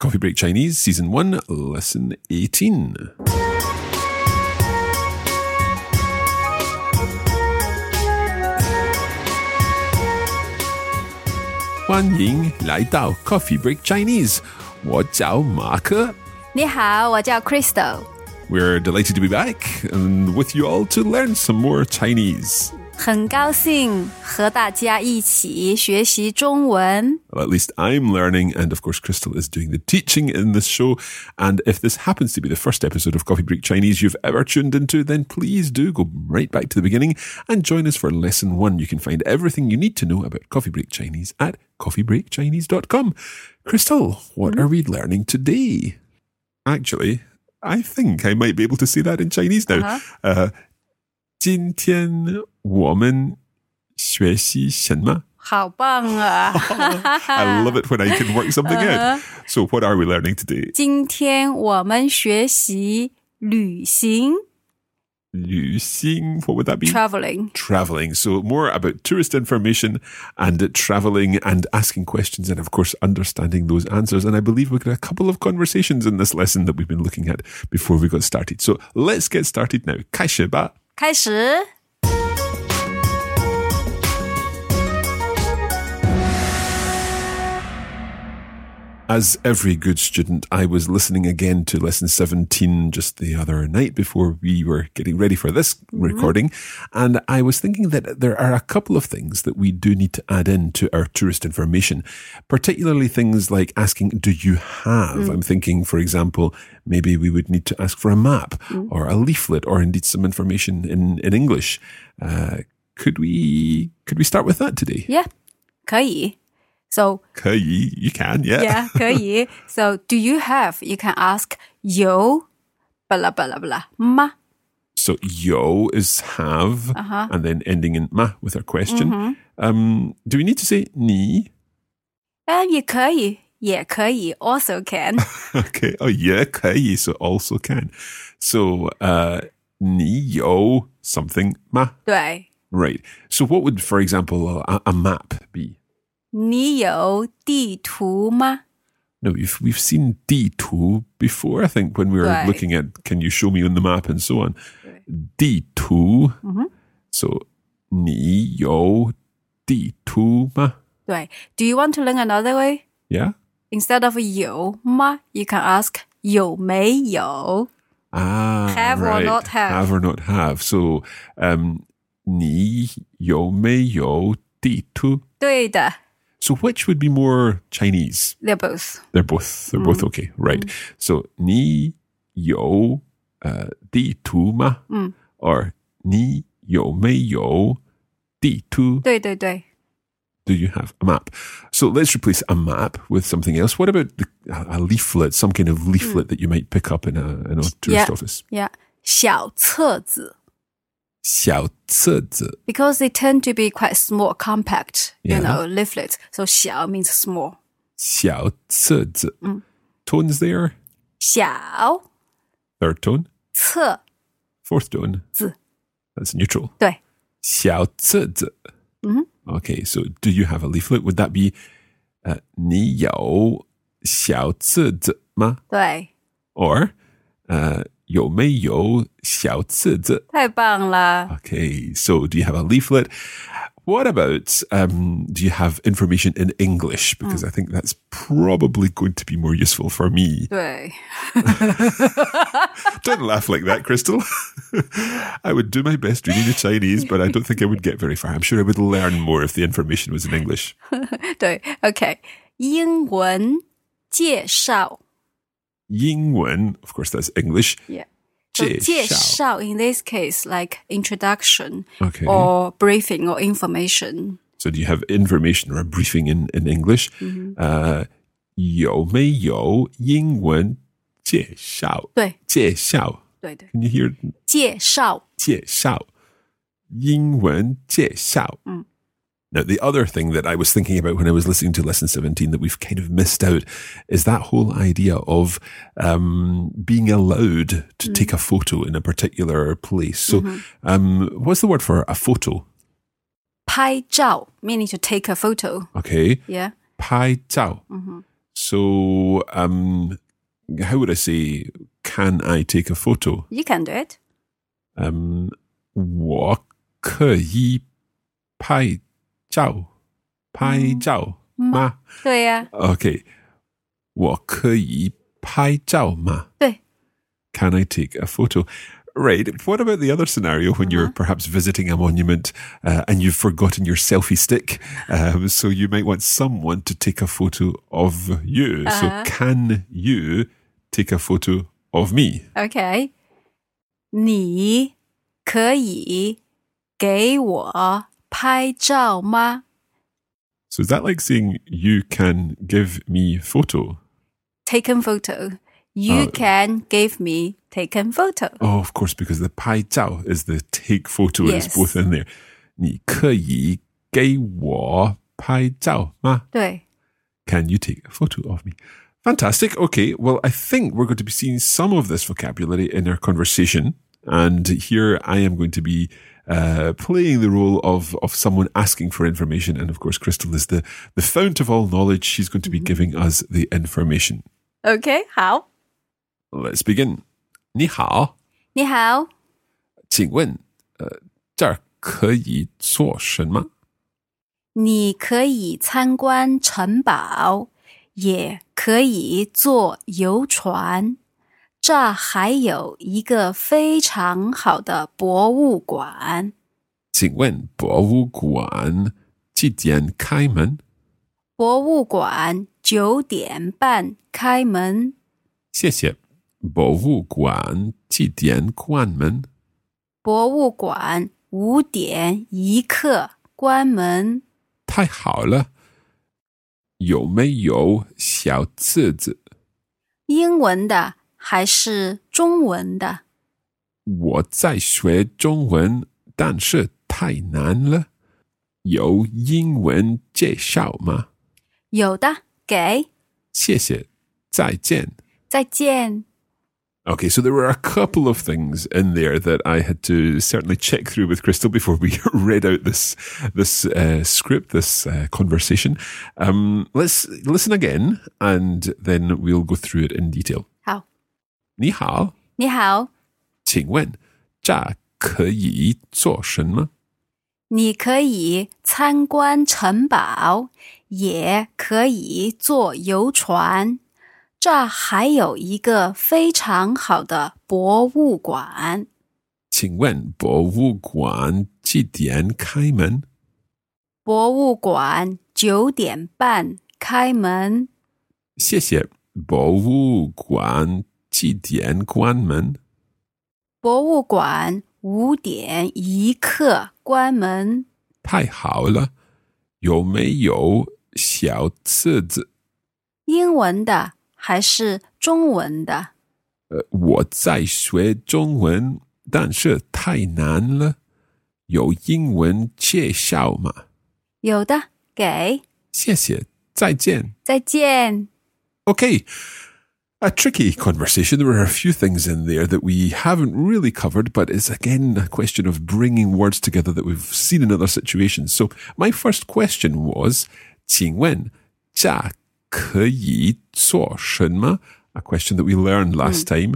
Coffee Break Chinese, Season 1, Lesson 18. 欢迎来到 Coffee Break Chinese. 我叫马克。 你好，我叫 Crystal. We're delighted to be back and with you all to learn some more Chinese. 很高兴和大家一起学习中文。 Well, at least I'm learning, and of course Crystal is doing the teaching in this show. And if this happens to be the first episode of Coffee Break Chinese you've ever tuned into, then please do go right back to the beginning and join us for Lesson 1. You can find everything you need to know about Coffee Break Chinese at coffeebreakchinese.com. Crystal, what are we learning today? Actually, I think I might be able to say that in Chinese now. 今天我们学习什么？ 好棒啊 I love it when I can work something out. So what are we learning today? 今天我们学习旅行。 旅行, what would that be? Traveling. So more about tourist information and traveling and asking questions and, of course, understanding those answers. And I believe we've got a couple of conversations in this lesson that we've been looking at before we got started. So let's get started now. 开始吧。 开始。 As every good student, I was listening again to Lesson 17 just the other night before we were getting ready for this recording. And I was thinking that there are a couple of things that we do need to add in to our tourist information, particularly things like asking, do you have? I'm thinking, for example, maybe we would need to ask for a map or a leaflet or indeed some information in English. Could we start with that today? Yeah, 可以。So 可以, you can, yeah. Yeah, 可以. So, do you have? You can ask 有 blah, blah, blah, 吗? So, 有 is have, and then ending in 吗 with our question. Do we need to say 你? 也可以 also can. Okay, oh yeah, 可以, so also can. So, 你有 something 吗? 对 Right. So, what would, for example, a map be? 你有地图吗? No, we've seen 地图 before, I think, when we were looking at, can you show me on the map and so on. 地图. So, 你有地图吗? 对 Do you want to learn another way? Yeah? Instead of 有吗 you can ask 有没有? Have right. or not have. Have or not have. So, 你有没有地图? 对的 So which would be more Chinese? They're both. They're both okay, right. So, 你有地图吗? Or 你有没有地图? 对对对 Do you have a map? So let's replace a map with something else. What about a leaflet, some kind of leaflet that you might pick up in a tourist office? Yeah. 小册子小册子 Because they tend to be quite small, compact, Yeah. leaflets. So 小 means small. 小册子 Tones there? 小 Third tone? 册 Fourth tone? 子 That's neutral. 对小册子 Okay, so do you have a leaflet? Would that be 你有小册子吗? 对 Or 有没有小册子? 太棒了 Okay, so do you have a leaflet? What about, do you have information in English? Because I think that's probably going to be more useful for me. 对 Don't laugh like that, Crystal. I would do my best reading the Chinese, but I don't think I would get very far. I'm sure I would learn more if the information was in English. 对 OK 英文介绍英文, of course, that's English. Yeah. So 介绍介绍 in this case like introduction Okay. or briefing or information. So do you have information or a briefing in English? 有没有英文介绍? 对介绍对对 Can you hear? 介绍介绍英文介绍 Now, the other thing that I was thinking about when I was listening to Lesson 17 that we've kind of missed out is that whole idea of being allowed to take a photo in a particular place. So what's the word for a photo? 拍照 meaning to take a photo. Okay. Yeah. 拍照 So, how would I say, can I take a photo? You can do it. 我可以拍照吗？ 对呀， Okay. 我可以拍照吗？ 对。 Can I take a photo? Right. What about the other scenario when you're perhaps visiting a monument and you've forgotten your selfie stick? So you might want someone to take a photo of you. So can you take a photo of me? Okay. 你可以给我拍照吗？ So is that like saying you can give me photo? Taken photo. You can give me taken photo. Oh, of course, because the 拍照 is the take photo. Yes. It's both in there. 你可以给我拍照吗？ 对。 Can you take a photo of me? Fantastic. Okay, well, I think we're going to be seeing some of this vocabulary in our conversation. And here I am going to be playing the role of someone asking for information. And of course, Crystal is the fount of all knowledge. She's going to be giving us the information. Okay, 好。 Let's begin. 你好， 你好， 请问，这儿可以做什么？ 你可以参观城堡，也可以坐游船。这还有一个非常好的博物馆。 请问博物馆几点开门？ 博物馆9点半开门。 谢谢。博物馆几点关门？ 博物馆5点一刻关门。 太好了。有没有小册子？ 英文的还是中文的？ 我在学中文，但是太难了。有英文介绍吗？ 有的，给。 谢谢。再见。 再见。 Okay, so there were a couple of things in there that I had to certainly check through with Crystal before we read out this script, this conversation. Let's listen again, and then we'll go through it in detail. 好。 你好， 你好， 请问这可以做什么？ 你可以参观城堡，也可以坐游船。这还有一个非常好的博物馆。 请问博物馆几点开门？ 博物馆9点半开门。 谢谢。博物馆几点关门？ 博物馆5点一刻关门。 太好了。有没有小册子？ 英文的还是中文的？ 我在学中文，但是太难了。有英文介绍吗？ 有的，给。 谢谢。再见。 再见。 Okay. A tricky conversation. There were a few things in there that we haven't really covered, but it's again a question of bringing words together that we've seen in other situations. So my first question was, 请问这可以做什么? A question that we learned last time.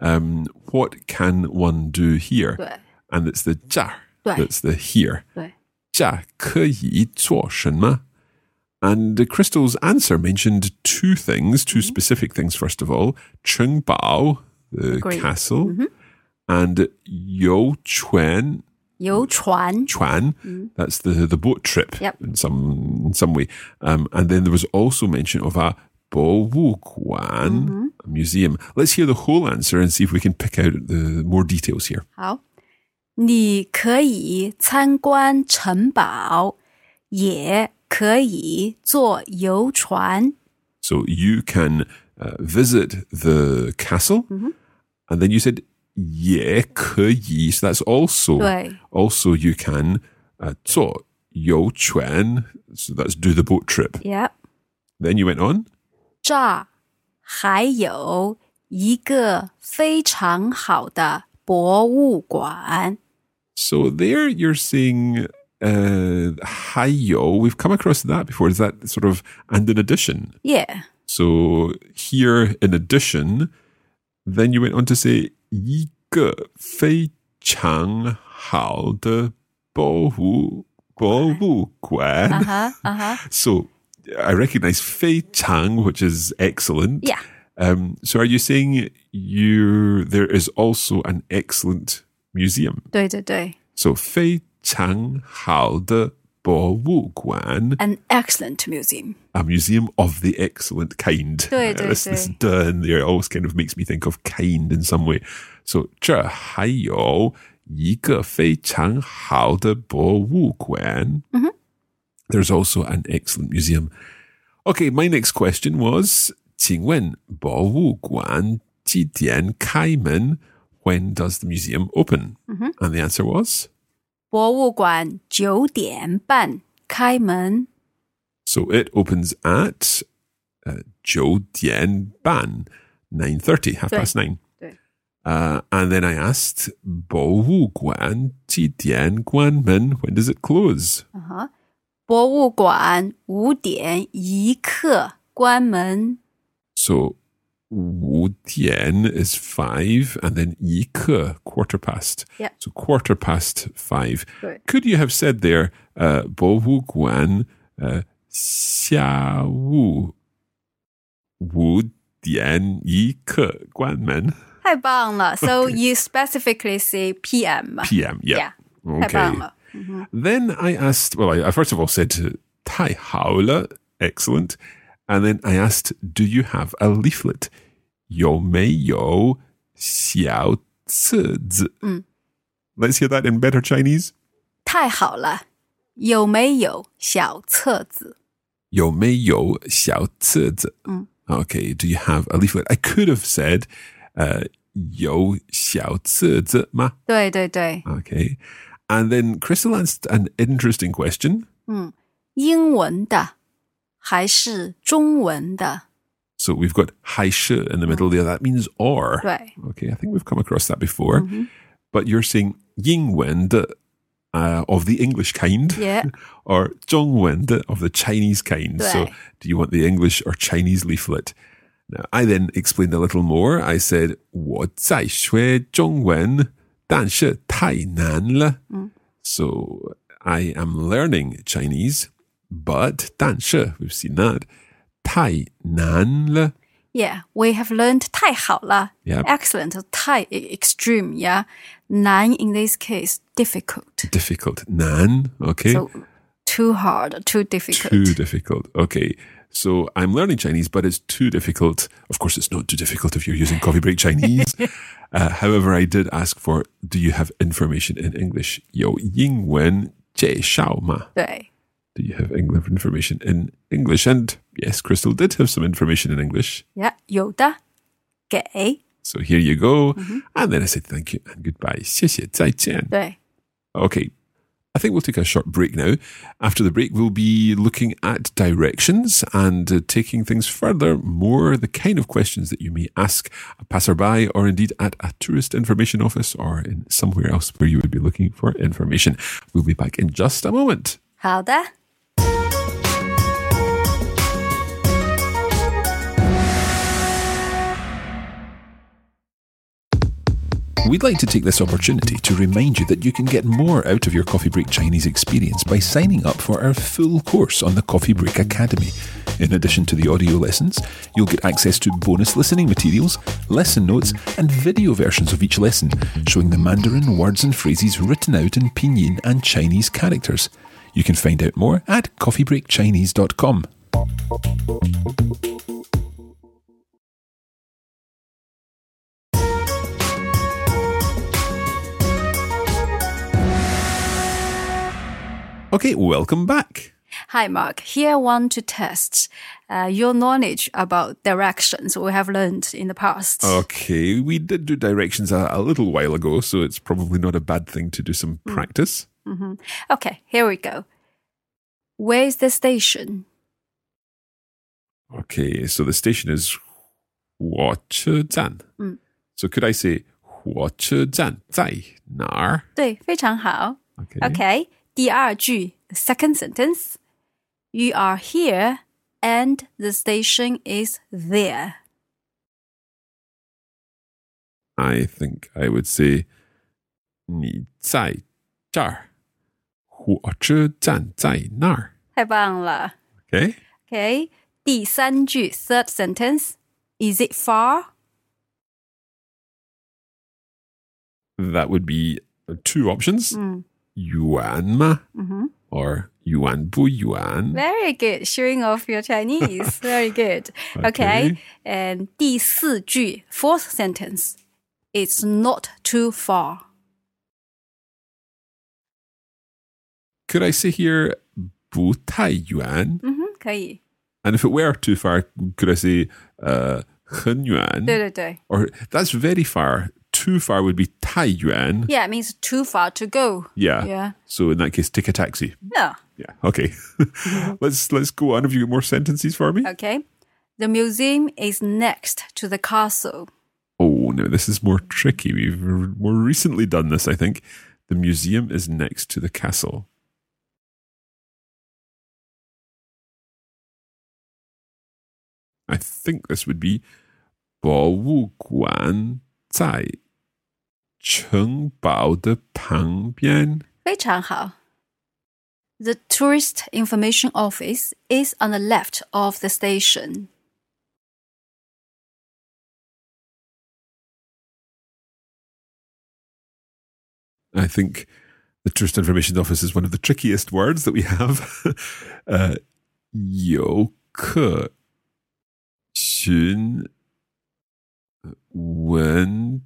What can one do here? 对 And it's the 这对 that's the here. 对这可以做什么? And Crystal's answer mentioned two things, two specific things, first of all. 城堡, the Agreed. castle, and 游船, 游船 chuan, that's the boat trip Yep. in some way. And then there was also mention of a 博物馆, a museum. Let's hear the whole answer and see if we can pick out the more details here. 好，你可以参观城堡，也可以坐游船。 So you can visit the castle, and then you said 也可以, so that's also 对 also you can 坐游船, so that's do the boat trip. Yep. Then you went on. 这还有一个非常好的博物馆。 So there you're saying 还有, we've come across that before. Is that sort of and in addition? Yeah. So here, in addition, then you went on to say 一个非常好的博物馆. So I recognize 非常, which is excellent. Yeah. So are you saying there is also an excellent museum? 对对对 So 非常好的博物馆. An excellent museum. A museum of the excellent kind. 对对 This 对 "the" in there always kind of makes me think of kind in some way. So 这还有一个非常好的博物馆. There's also an excellent museum. Okay, my next question was, 请问博物馆几点开门? When does the museum open? And the answer was? 博物馆9点半开门 So it opens at 9点半, 9:30, 9:30. 对 And then I asked, 博物馆几点关门? When does it close? 博物馆5点一刻关门 So 5点 is 5, and then 一刻, quarter past. Yeah. So quarter past 5. Right. Could you have said there, 博物馆下午5点一刻关门? 太棒了 So you specifically say PM PM, yeah. Yeah 太棒了 Then I asked, well, I first of all said, 太好了, excellent. And then I asked, do you have a leaflet? 有没有小册子? Let's hear that in better Chinese. 太好了有没有小册子有没有小册子? Okay, do you have a leaflet? I could have said, 有小册子吗? 对对对 Okay. And then Crystal asked an interesting question. 英文的还是中文的 So we've got 还是 in the middle there. That means or. 对 Okay, I think we've come across that before. But you're saying 英文的 of the English kind, Yeah. or 中文的 of the Chinese kind. 对 So do you want the English or Chinese leaflet? Now, I then explained a little more. I said, 我在学中文，但是太难了. So I am learning Chinese, but 但是 we've seen that 太难了. Yeah, we have learned 太好了 Yep. Excellent 太 extreme yeah 难 in this case difficult Difficult. 难, okay. So too hard too difficult Too difficult. Okay. So I'm learning Chinese, but it's too difficult. Of course, it's not too difficult if you're using Coffee Break Chinese. However, I did ask for, do you have information in English? 有英文介绍吗? 对 Do you have information in English? And yes, Crystal did have some information in English. Yeah 有的给 So here you go. And then I said thank you and goodbye. 谢谢再见. 对 Okay. I think we'll take a short break now. After the break, we'll be looking at directions and taking things further, more the kind of questions that you may ask a passerby or indeed at a tourist information office or in somewhere else where you would be looking for information. We'll be back in just a moment. 好的 We'd like to take this opportunity to remind you that you can get more out of your Coffee Break Chinese experience by signing up for our full course on the Coffee Break Academy. In addition to the audio lessons, you'll get access to bonus listening materials, lesson notes, and video versions of each lesson, showing the Mandarin words and phrases written out in Pinyin and Chinese characters. You can find out more at coffeebreakchinese.com. Okay, welcome back. Hi Mark here I want to test your knowledge about directions we have learned in the past Okay, we did do directions a little while ago, so it's probably not a bad thing to do some practice. Okay here we go Where is the station? Okay, so the station is 火车站. So could I say 火车站在哪儿? 对非常好 Okay. Okay 第二句 the second sentence You are here and the station is there. I think I would say 你在这儿，火车站在那儿。 太棒了。 Okay? Okay, 第三句 third sentence. Is it far? That would be two options. 远吗 or 远不远 Very good. Showing off your Chinese. Very good. Okay. And 第四句 fourth sentence. It's not too far. Could I say here 不太远可以。 And if it were too far, could I say 很远对对对。 Or that's very far. Too far would be 太远 Yeah, it means too far to go. Yeah. Yeah. So in that case, take a taxi. Yeah. Yeah. Okay. Let's go on. Have you got more sentences for me? Okay. The museum is next to the castle. Oh, no, this is more tricky. We've more recently done this, I think. The museum is next to the castle. I think this would be 博物馆在城堡的旁边。 非常好。The tourist information office is on the left of the station. I think the tourist information office is one of the trickiest words that we have. 游客询问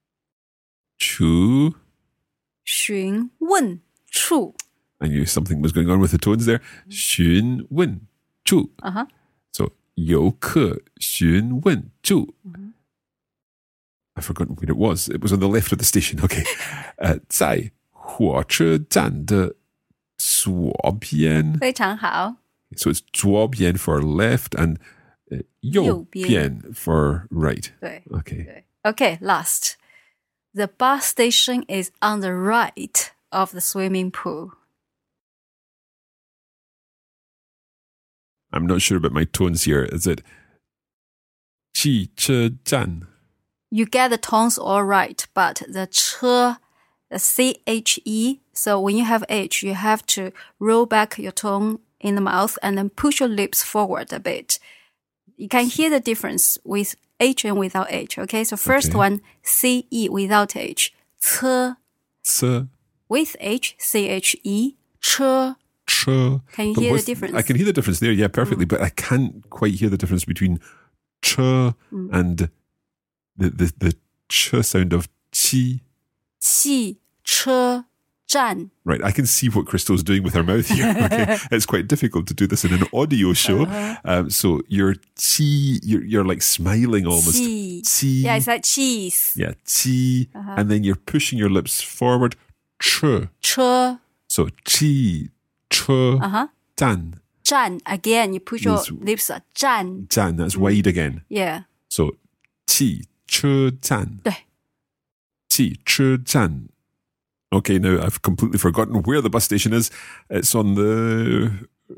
处询问处 I knew something was going on with the tones there. 询问处 So 游客询问处 I've forgotten where it was. It was on the left of the station. Okay. 在火车站的左边非常好。 So it's 左边 for left and 右边 for right. 对 Okay. 对 Okay, last. The bus station is on the right of the swimming pool. I'm not sure about my tones here. Is it 汽车站 You get the tones all right, but the 车, the C-H-E, so when you have H, you have to roll back your tongue in the mouth and then push your lips forward a bit. You can hear the difference with H and without H, okay? So first one, C-E without H. 车车 with H, C-H-E, 车. 车 Can you But hear the what's- difference? I can hear the difference there, yeah, perfectly, but I can't quite hear the difference between 车 and the ch sound of chi. 汽车站 Right, I can see what Crystal's doing with her mouth here. Okay? It's quite difficult to do this in an audio show. So your chi, you're like smiling almost. Chi. Chi. Yeah, it's like cheese. Yeah, chi. And then you're pushing your lips forward. Ch. 车 So chi, ch, dan. 站 again, you push your Yes. lips up. 站 Dan, that's wide again. Yeah. So chi, ch, dan. 对 Chi, ch, dan. Okay, now I've completely forgotten where the bus station is. It's on the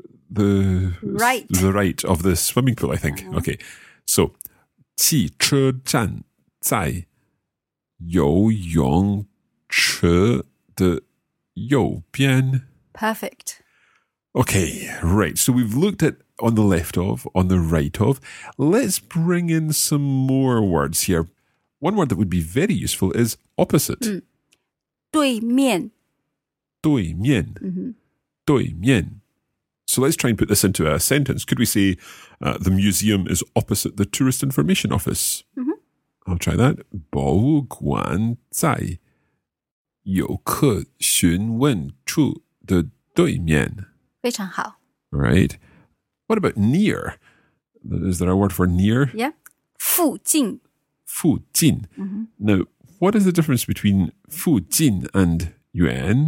Right. the right of the swimming pool, I think. Okay, so 汽车站在游泳池的右边。 Perfect. Okay, right. So we've looked at on the left of, on the right of. Let's bring in some more words here. One word that would be very useful is opposite. 对面对面. 对面. So let's try and put this into a sentence. Could we say the museum is opposite the tourist information office? I'll try that. 博物馆在游客询问处的对面。 非常好 Right. What about near? Is there a word for near? Yeah. 附近附近. Now, what is the difference between 附近 and 远?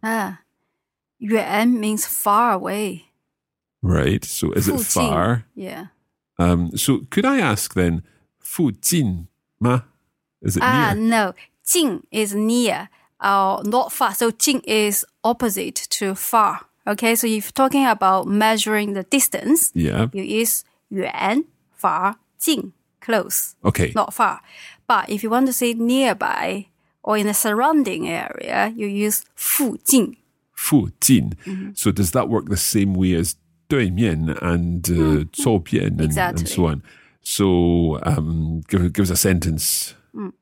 远 means far away. Right. So is it 附近 far? Yeah. So could I ask then, 附近吗? Is it near? No. 近 is near or not far. So 近 is opposite to far. Okay, so if you're talking about measuring the distance, Yeah. you use 远, far, 近, close, Okay. not far. But if you want to say nearby or in the surrounding area, you use 附近. 附近. So does that work the same way as 对面 and 左边 and so on? So give us a sentence.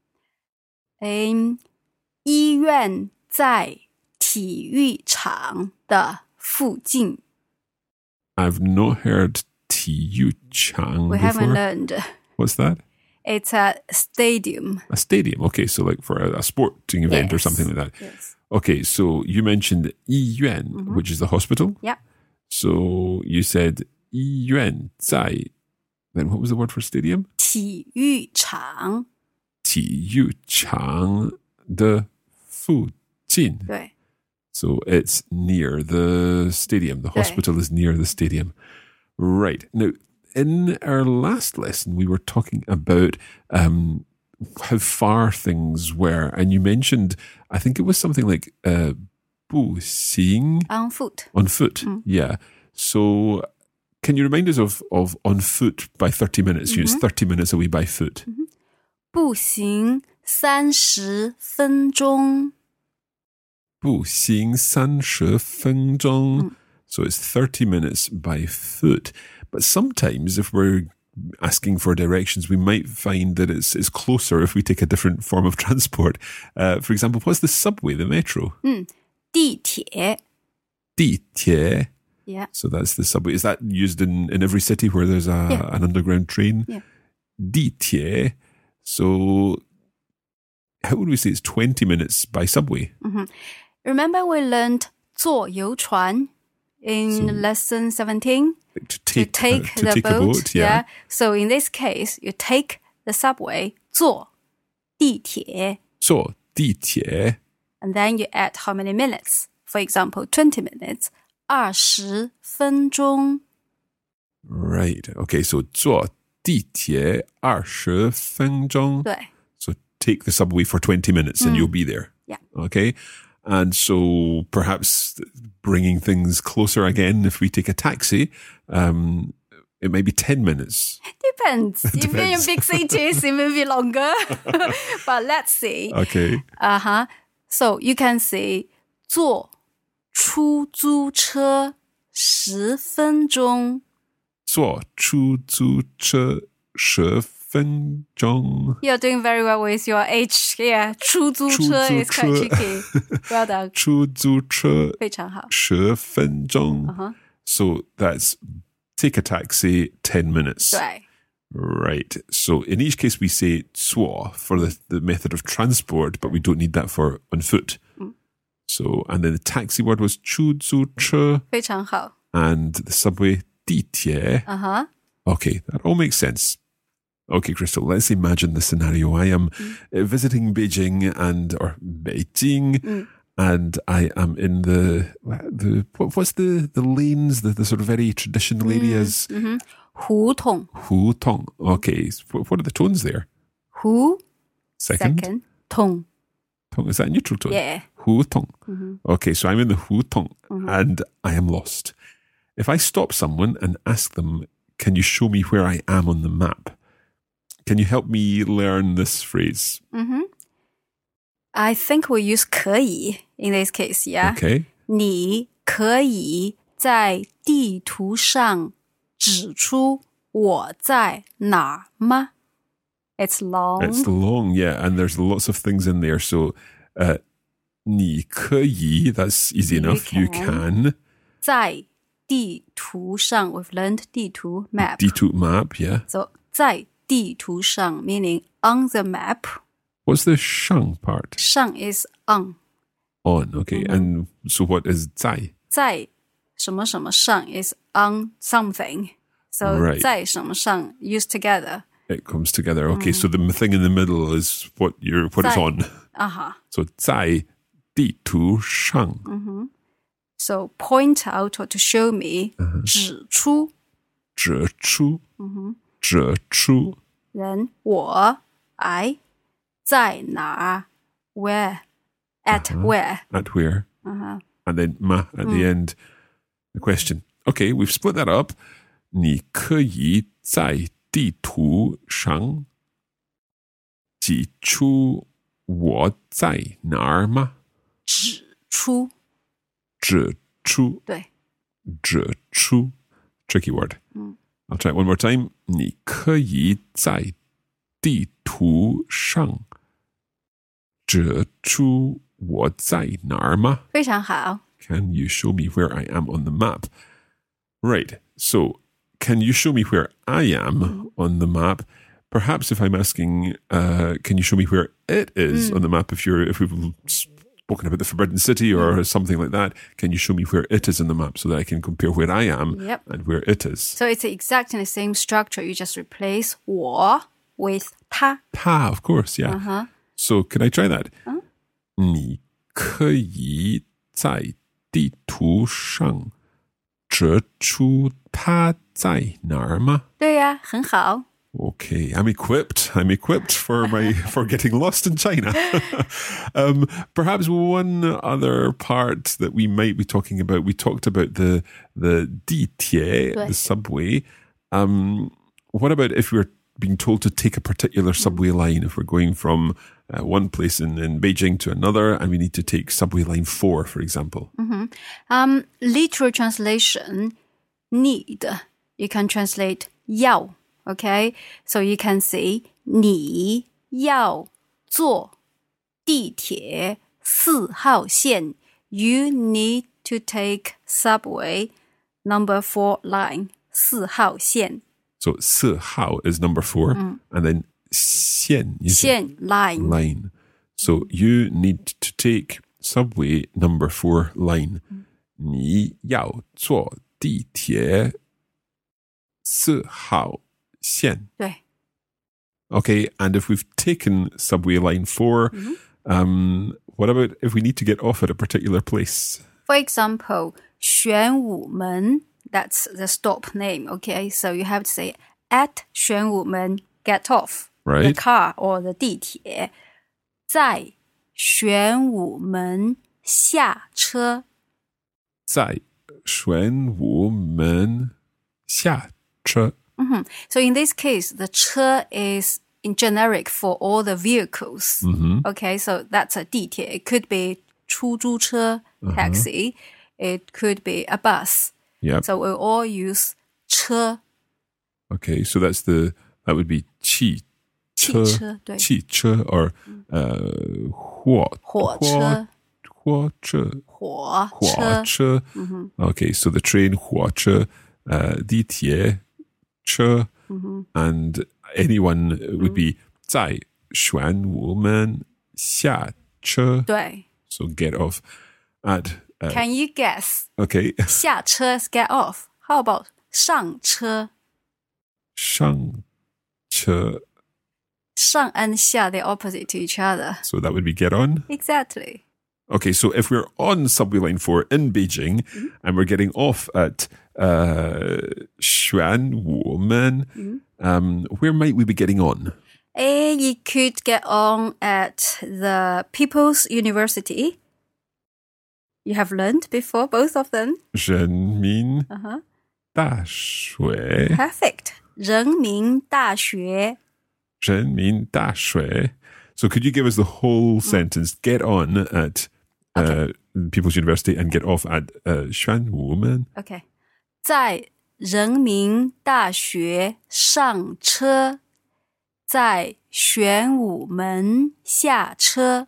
医院在体育场的附近. I've not heard 体育场 We before. haven't learned. What's that? It's a stadium. A stadium. Okay, so like for a sporting event or Yes. something like that. Yes. Okay, so you mentioned 医院, which is the hospital. Yeah. So you said 医院在, then what was the word for stadium? 体育场. 体育场的附近. 对. So it's near the stadium. The hospital is near the stadium. Right. Now, in our last lesson, we were talking about how far things were. And you mentioned, I think it was something like 步行 On foot. on foot. Yeah. So can you remind us of on foot by 30 minutes? It's 30 minutes away by foot. 步行30分钟. 步行30分钟. So it's 30 minutes by foot. But sometimes if we're asking for directions, we might find that it's closer if we take a different form of transport. For example, what's the subway, the metro? 地铁. 地铁. Yeah. So that's the subway. Is that used in every city where there's an underground train? Yeah. 地铁. So how would we say it's 20 minutes by subway? Remember we learned 坐游船 in lesson 17? To take, the a boat, yeah. So in this case, you take the subway, 坐地铁, 坐地铁. and then you add how many minutes? For example, 20 minutes, 20分钟. Right. Okay, so 坐地铁20分钟. 对. So take the subway for 20 minutes and you'll be there. Yeah. Okay. And so perhaps bringing things closer again, if we take a taxi, it might be 10 minutes. Depends. If you're in big cities, it may be longer. But let's see. Okay. So you can say 坐出租车10分钟. 坐出租车10分钟. You're doing very well with your H here. 出租车 is quite tricky. Well done. 出租车非常好. 10分钟. So that's take a taxi, 10 minutes. 对. Right. So in each case, we say 坐 for the method of transport, but we don't need that for on foot. So, and then the taxi word was 出租车. 非常好. And the subway, 地铁. Okay, that all makes sense. Okay, Crystal, let's imagine the scenario. I am visiting Beijing or Beijing, and I am in what's the lanes, the sort of very traditional areas? 胡同. 胡同. Okay, so what are the tones there? 胡, second. 同. Tong, is that a neutral tone? Yeah. 胡同. Okay, so I'm in the 胡同 and I am lost. If I stop someone and ask them, can you show me where I am on the map? Can you help me learn this phrase? I think we use 可以 in this case, yeah? Okay. 你可以在地图上指出我在哪儿吗? It's long. It's long, yeah, and there's lots of things in there. So, 你可以, that's easy enough. You can. 在地图上, we've learned 地图 map. 地图 map, yeah. So 在地图上 meaning on the map. What's the 上 part? 上 is on. On, okay. And so what is 在? 在什么什么上 is on something. So Right. 在什么上 used together. It comes together. Okay, so the thing in the middle is what it's 在 on. So 在地图上. So point out or to show me. 指出指出. 指出. Then 我 I 在哪儿 where at where. At where? And then ma at the end. The question. Okay, we've split that up. 你可以在地图上指出我在哪儿吗？ 指出， 指出， 对， 指出 tricky word. I'll try it one more time. 你可以在地图上指出我在哪儿吗？ 非常好。 Can you show me where I am on the map? Right. So, can you show me where I am on the map? Perhaps if I'm asking, can you show me where it is on the map? If we've spoken about the Forbidden City or something like that, can you show me where it is on the map so that I can compare where I am and where it is? So it's exactly the same structure. You just replace 我 with 他. Ta, of course, yeah. So, can I try that? 你可以在地图上指出他在哪儿吗？ 对呀，很好。 Okay, I'm equipped for getting lost in China. Perhaps one other part that we might be talking about, we talked about the ditie, the subway. What about if we're being told to take a particular subway line, if we're going from one place in Beijing to another and we need to take subway line 4, for example? Literal translation, need, you can translate 要. Okay, so you can say 你要坐地铁4号线 You need to take subway number 4 line 4号线 So 4号 is number 4 and then 线 line. So you need to take subway number 4 line. 你要坐地铁4号线. 对 Okay, and if we've taken subway line 4, what about if we need to get off at a particular place? For example, 玄武门 that's the stop name. Okay, so you have to say at 玄武门 get off Right. the car or the 地铁在玄武门下车在玄武门下车. So in this case, the 车 is in generic for all the vehicles. Okay, so that's a 地铁. It could be 出租车 taxi. It could be a bus. Yep. So we all use 车. Okay, so that would be 汽车, 汽车,对。 汽车 or 火车. 火车. 火车. Okay, so the train 火车, 地铁车, and anyone would be 在玄武门下车. 对 So get off at. Can you guess? Okay. 下车 is get off. How about 上车? 上车. 上 and 下, they're opposite to each other. So that would be get on. Exactly. Okay, so if we're on subway line 4 in Beijing and we're getting off at Xuanwumen, where might we be getting on? You could get on at the People's University. You have learned before, both of them. 人民大学. Perfect. 人民大学. 人民大学. So could you give us the whole sentence? Get on at People's University and get off at Xuanwumen. Okay. 在人民大学上车，在玄武门下车。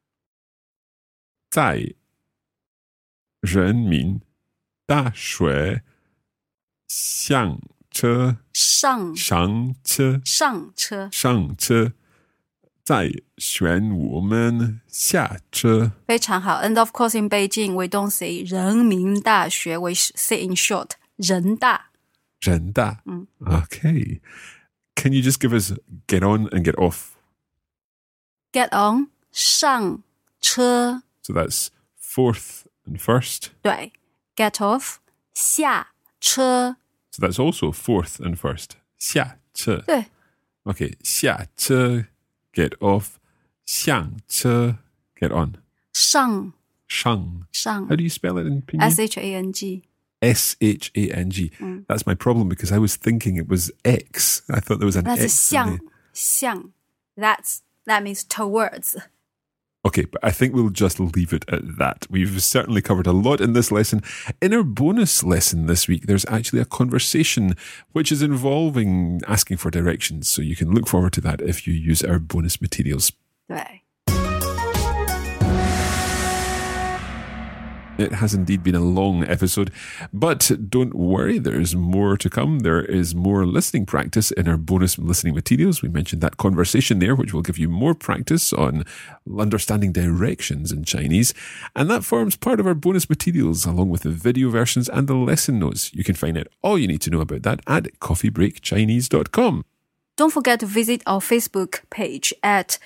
在人民大学上车上车在玄武门下车。 非常好。And of course in Beijing we don't say 人民大学 we say in short 人大。 人大. Okay. Can you just give us get on and get off? Get on 上车 So that's fourth and first. 对 Get off 下车 So that's also fourth and first. 下车. 对 Okay. 下车 get off. 上车 get on. 上上. 上 How do you spell it in Pinyin? SHANG S-H-A-N-G. That's my problem because I was thinking it was X. I thought there was an That's X in 向. That means towards. Okay, but I think we'll just leave it at that. We've certainly covered a lot in this lesson. In our bonus lesson this week, there's actually a conversation which is involving asking for directions. So you can look forward to that if you use our bonus materials. 对。 It has indeed been a long episode, but don't worry, there's more to come. There is more listening practice in our bonus listening materials. We mentioned that conversation there, which will give you more practice on understanding directions in Chinese. And that forms part of our bonus materials, along with the video versions and the lesson notes. You can find out all you need to know about that at coffeebreakchinese.com. Don't forget to visit our Facebook page at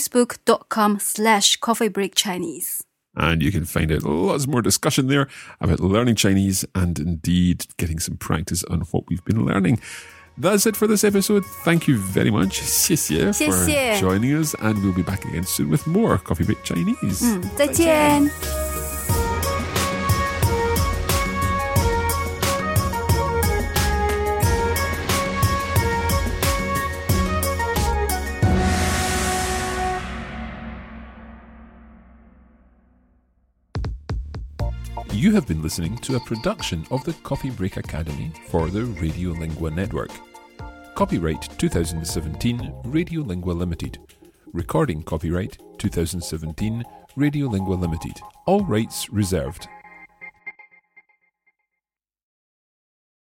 facebook.com/coffeebreakchinese. And you can find out lots more discussion there about learning Chinese and indeed getting some practice on what we've been learning. That's it for this episode. Thank you very much. 谢谢 for joining us. And we'll be back again soon with more Coffee Break Chinese. 再见。 You have been listening to a production of the Coffee Break Academy for the Radiolingua Network. Copyright 2017 Radiolingua Limited. Recording copyright 2017 Radiolingua Limited. All rights reserved.